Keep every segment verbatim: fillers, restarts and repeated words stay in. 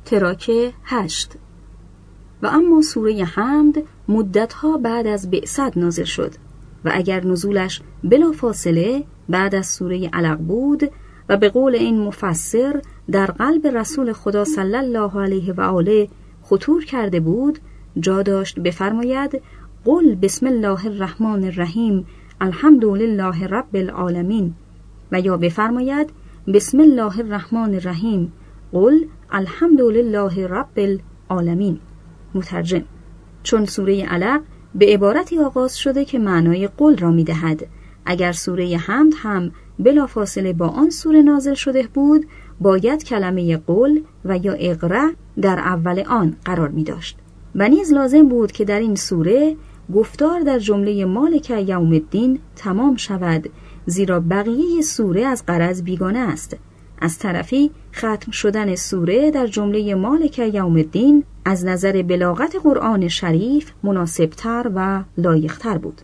تراک هشت. و اما سوره حمد مدتها بعد از بعثت نازل شد و اگر نزولش بلا فاصله بعد از سوره علق بود و به قول این مفسر در قلب رسول خدا صلی الله علیه و آله خطور کرده بود، جا داشت بفرماید قل بسم الله الرحمن الرحیم الحمد لله رب العالمین، و یا بفرماید بسم الله الرحمن الرحیم قل الحمد لله رب العالمین. مترجم: چون سوره علق به عبارتی آغاز شده که معنای قل را می دهد، اگر سوره حمد هم بلافاصله با آن سوره نازل شده بود، باید کلمه قل و یا اقرأ در اول آن قرار می داشت. و نیز لازم بود که در این سوره گفتار در جمله مالک یوم الدین تمام شود، زیرا بقیه سوره از غرض بیگانه است. از طرفی ختم شدن سوره در جمله مالک یوم الدین از نظر بلاغت قرآن شریف مناسبتر و لایقتر بود.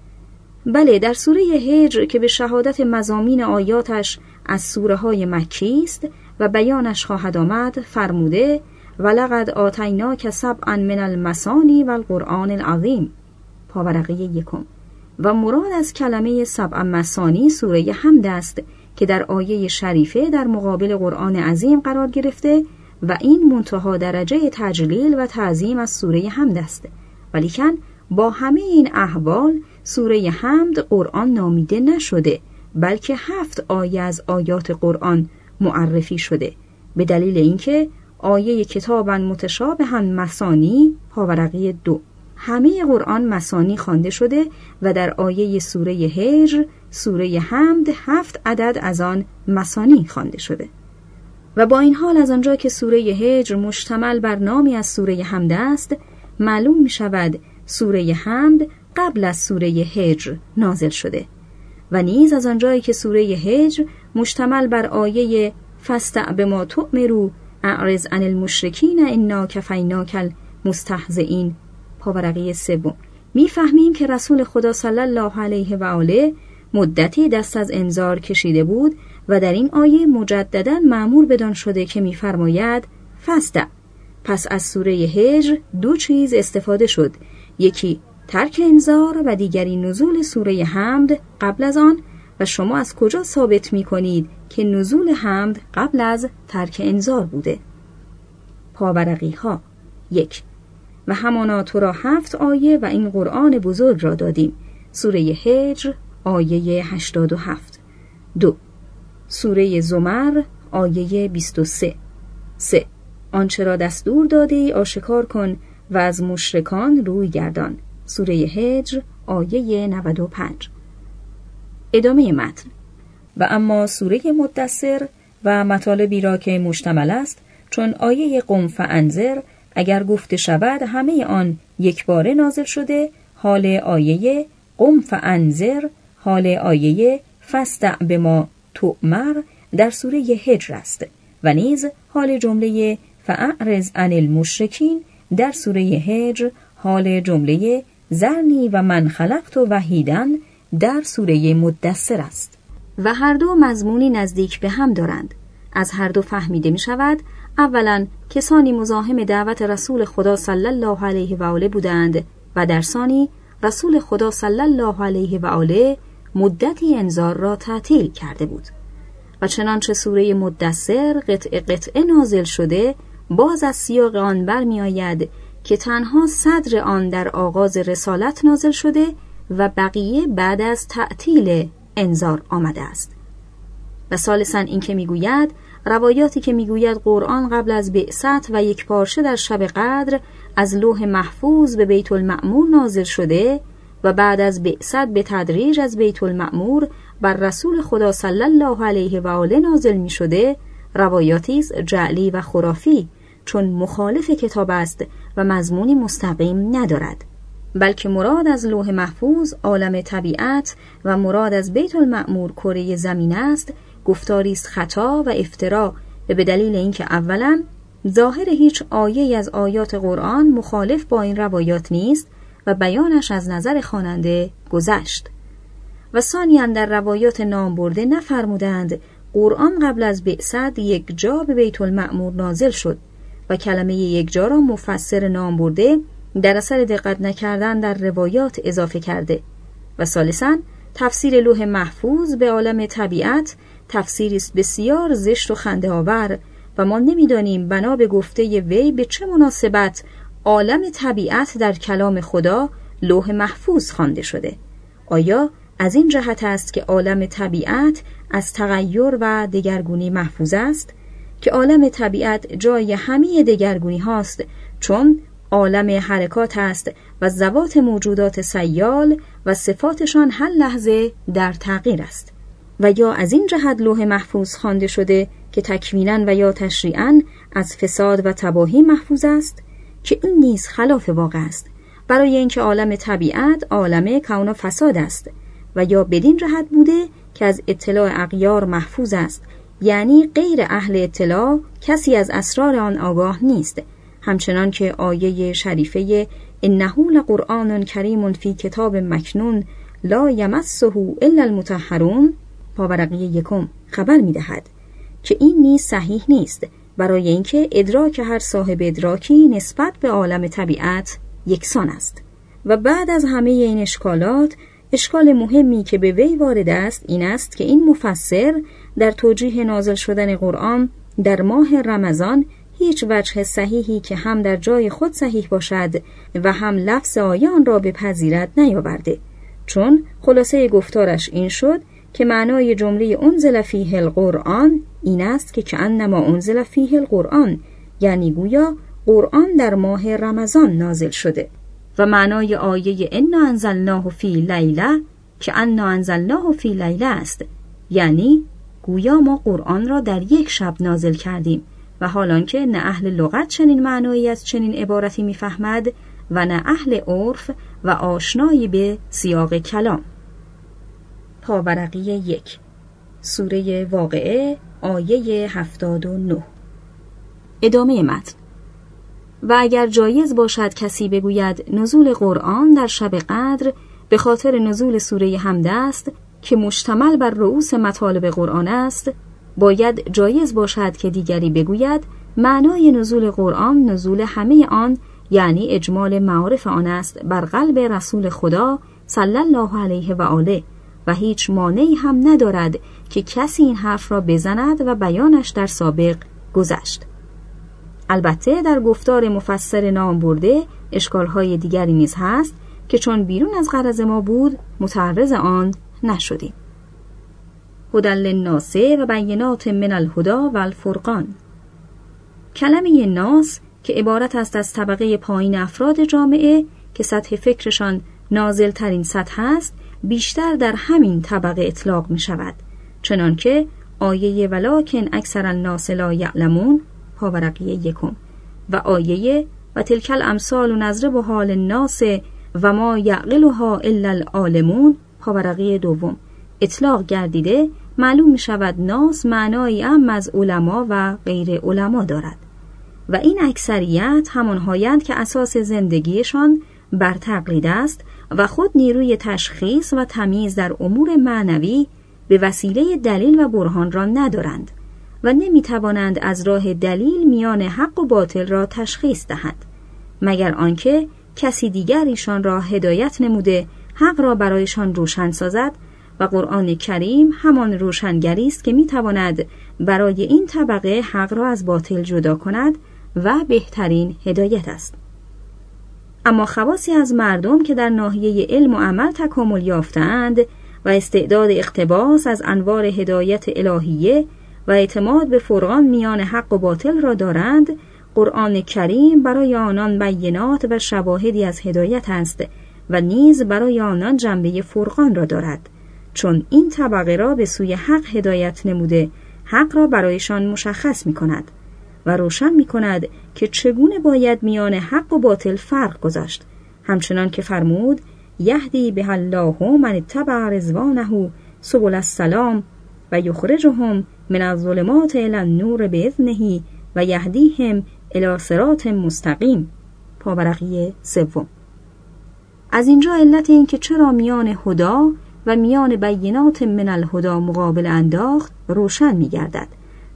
بله، در سوره هجر که به شهادت مضامین آیاتش از سوره های مکی است و بیانش خواهد آمد، فرموده ولقد آتیناک سبعا من المثانی و القرآن العظیم، پاورقی یکم. و مراد از کلمه سبع مثانی سوره حمد است که در آیه شریفه در مقابل قرآن عظیم قرار گرفته و این منتها درجه تجلیل و تعظیم از سوره حمد است. ولیکن با همه این احوال سوره حمد قرآن نامیده نشده، بلکه هفت آیه از آیات قرآن معرفی شده، به دلیل اینکه آیه کتابا متشابها مثانی، پاورقی دو، همه قرآن مثانی خوانده شده و در آیه سوره هجر سوره حمد هفت عدد از آن مثانی خوانده شده. و با این حال از آنجا که سوره هجر مشتمل بر نامی از سوره حمد است، معلوم می شود سوره حمد قبل از سوره هجر نازل شده. و نیز از آنجایی که سوره هجر مشتمل بر آیه فاستع بما تؤمروا اعرض عن المشرکین انا کفیناک المستهزئین، پاورقی سوم، میفهمیم که رسول خدا صلی الله علیه و آله مدتی دست از انذار کشیده بود و در این آیه مجددا مأمور بدان شده که میفرماید فاستع. پس از سوره هجر دو چیز استفاده شد، یکی ترک انذار و دیگری نزول سوره حمد قبل از آن. و شما از کجا ثابت می کنید که نزول حمد قبل از ترک انذار بوده؟ پاورقی ها: یک، و همانا تو را هفت آیه و این قرآن بزرگ را دادیم، سوره هجر آیه هشتاد و هفت. دو، سوره زمر آیه بیست و سه. سه، آنچه را دستور داده ای آشکار کن و از مشرکان روی گردان، سوره هجر آیه نود و پنج. ادامه متن: و اما سوره مدثر و مطالبی را که مشتمل است، چون آیه قم فانذر اگر گفته شود همه آن یک باره نازل شده، حال آیه قم فانذر حال آیه فاستع بما تؤمر در سوره هجر است و نیز حال جمله فاعرض عن المشرکین در سوره هجر حال جمله ذرنی و من خلقت وحیدا در سوره مدثر است و هر دو مضمونی نزدیک به هم دارند. از هر دو فهمیده می شود اولا کسانی مزاحم دعوت رسول خدا صلی الله علیه و آله بودند و در ثانی رسول خدا صلی الله علیه و آله مدتی انذار را تعطیل کرده بود. و چنانچه سوره مدثر قطعه قطعه نازل شده، باز از سیاق آن برمی آید که تنها صدر آن در آغاز رسالت نازل شده و بقیه بعد از تعطیل انذار آمده است. و ثالثاً این که میگوید روایاتی که میگوید قرآن قبل از بعثت و یک پارچه در شب قدر از لوح محفوظ به بیت المعمور نازل شده و بعد از بعثت به تدریج از بیت المعمور بر رسول خدا صلی الله علیه و آله نازل می شده، روایاتی است جعلی و خرافی، چون مخالف کتاب است و مضمونی مستقیم ندارد، بلکه مراد از لوح محفوظ عالم طبیعت و مراد از بیت المعمور کره زمین است، گفتاری است خطا و افترا، به دلیل اینکه اولا ظاهر هیچ آیه از آیات قرآن مخالف با این روایات نیست و بیانش از نظر خواننده گذشت، و ثانیاً در روایات نام برده نفرمودند قرآن قبل از بعثت یک جا به بیت المعمور نازل شد و کلمه یکجا را مفسر نام برده در اثر دقت نکردن در روایات اضافه کرده. و ثالثاً تفسیر لوح محفوظ به عالم طبیعت تفسیری است بسیار زشت و خنده آور و ما نمی‌دانیم بنا به گفته وی به چه مناسبت عالم طبیعت در کلام خدا لوح محفوظ خوانده شده. آیا از این جهت است که عالم طبیعت از تغییر و دگرگونی محفوظ است که عالم طبیعت جای همه دگرگونی هاست، چون عالم حرکات است و ذوات موجودات سیال و صفاتشان هر لحظه در تغییر است؟ و یا از این جهت لوح محفوظ خوانده شده که تکویناً و یا تشریعاً از فساد و تباهی محفوظ است که این نیز خلاف واقع است، برای اینکه عالم طبیعت عالم کون و فساد است. و یا بدین جهت بوده که از اطلاع اغیار محفوظ است، یعنی غیر اهل اطلاع کسی از اسرار آن آگاه نیست، همچنان که آیه شریفه انه لقرآن کریم فی کتاب مکنون لا یمسه الا المطهرون پاورقی یکم خبر می‌دهد که این نیز صحیح نیست، برای اینکه ادراک هر صاحب ادراکی نسبت به عالم طبیعت یکسان است. و بعد از همه این اشکالات، اشکال مهمی که به وی وارد است این است که این مفسر در توجیه نازل شدن قرآن در ماه رمضان هیچ وجه صحیحی که هم در جای خود صحیح باشد و هم لفظ آیه آن را بپذیرد نیاورده، چون خلاصه گفتارش این شد که معنای جمله انزل فیه القرآن این است که کأنما انزل فیه القرآن، یعنی گویا قرآن در ماه رمضان نازل شده. و معنای آیه انا انزلناه فی لیله که انا انزلناه فی لیله است، یعنی گویا ما قرآن را در یک شب نازل کردیم، و حالان که نه اهل لغت چنین معنایی از چنین عبارتی میفهمد و نه اهل عرف و آشنایی به سیاق کلام. پاورقی یک، سوره واقعه، آیه هفتاد و نه. ادامه متن. و اگر جایز باشد کسی بگوید نزول قرآن در شب قدر به خاطر نزول سوره حمد است که مشتمل بر رؤوس مطالب قرآن است، باید جایز باشد که دیگری بگوید معنای نزول قرآن نزول همه آن، یعنی اجمال معارف آن است بر قلب رسول خدا صلی الله علیه و آله، و هیچ مانعی هم ندارد که کسی این حرف را بزند و بیانش در سابق گذشت. البته در گفتار مفسر نام برده اشکالهای دیگری نیز هست که چون بیرون از غرض ما بود متعرض آن نشدیم. هدی للناس و بینات من الهدی و الفرقان. کلمه ناس که عبارت است از طبقه پایین افراد جامعه که سطح فکرشان نازل ترین سطح است، بیشتر در همین طبقه اطلاق می شود، چنانکه آیه ولکن اکثر الناس لا یعلمون پاورقی یکم و آیه و تلک الامثال نضربها للناس و ما یعقلها الا العالمون پاورقی دوم اطلاق گردیده، معلوم می شود ناس معنایی ام از علما و غیر علما دارد، و این اکثریت همانهایند که اساس زندگیشان بر تقلید است و خود نیروی تشخیص و تمییز در امور معنوی به وسیله دلیل و برهان را ندارند و نمی توانند از راه دلیل میان حق و باطل را تشخیص دهند، مگر آنکه کسی دیگر ایشان را هدایت نموده حق را برایشان روشن سازد، و قرآن کریم همان روشنگری است که می تواند برای این طبقه حق را از باطل جدا کند و بهترین هدایت است. اما خواصی از مردم که در ناحیه علم و عمل تکامل یافتند و استعداد اقتباس از انوار هدایت الهیه و اعتماد به فرقان میان حق و باطل را دارند، قرآن کریم برای آنان بینات و شواهدی از هدایت است و نیز برای آنان جنبه فرقان را دارد، چون این طبقه را به سوی حق هدایت نموده حق را برایشان مشخص می کند و روشن می کند که چگونه باید میان حق و باطل فرق گذاشت، همچنان که فرمود یهدی به الله من اتبع رضوانه سبل السلام و یخرجهم من الظلمات الی النور باذنه و یهدیهم الی صراط مستقیم پاورقی سوم. از اینجا علت این که چرا میان هدا و میان بینات من الهدا مقابل انداخت روشن می گردد،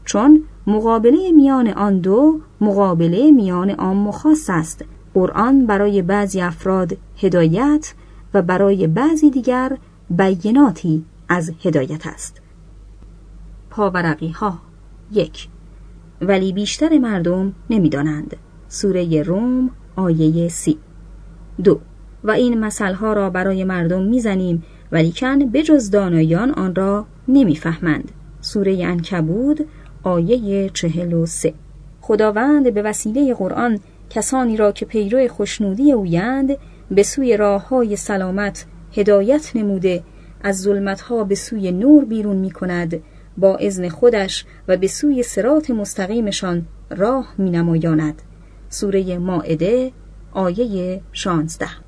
چون مقابله میان آن دو مقابله میان عام و خاص است. قرآن برای بعضی افراد هدایت و برای بعضی دیگر بیناتی از هدایت است. پاورقی ها یک. ولی بیشتر مردم نمی‌دانند. سوره روم آیه سی. دو. و این مثلها را برای مردم میزنیم ولیکن بجز دانایان آن را نمیفهمند. سوره عنکبوت آیه چهل و سه. خداوند به وسیله قرآن کسانی را که پیرو خوشنودی اویند به سوی راه‌های سلامت هدایت نموده، از ظلمت‌ها به سوی نور بیرون می‌کند، با اذن خودش و به سوی صراط مستقیمشان راه می‌نمایاند. سوره مائده آیه شانزده.